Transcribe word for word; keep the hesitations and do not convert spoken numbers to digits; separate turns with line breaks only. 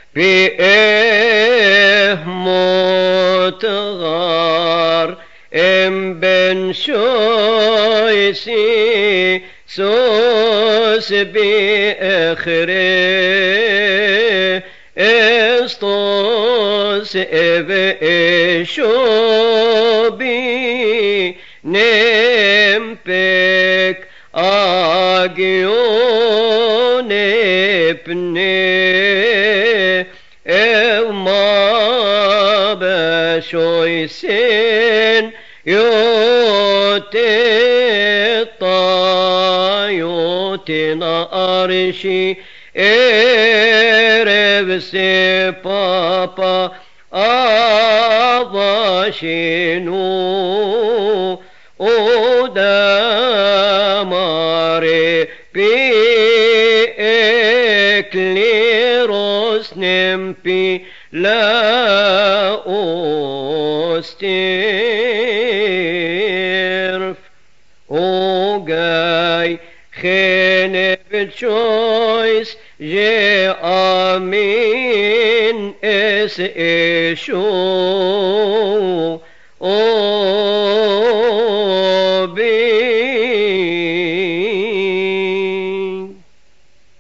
بإهموت غار ام بن شويسي سوس بأخره استوس بشوبي نمبك آگیون ابنه ما بشويسين يوتي طايوتنا أرشي إربسي بابا أباشينو ودماري بإكليروس نمبي لا أستيرف وجاي خنب تشويس جي أمين اس إشو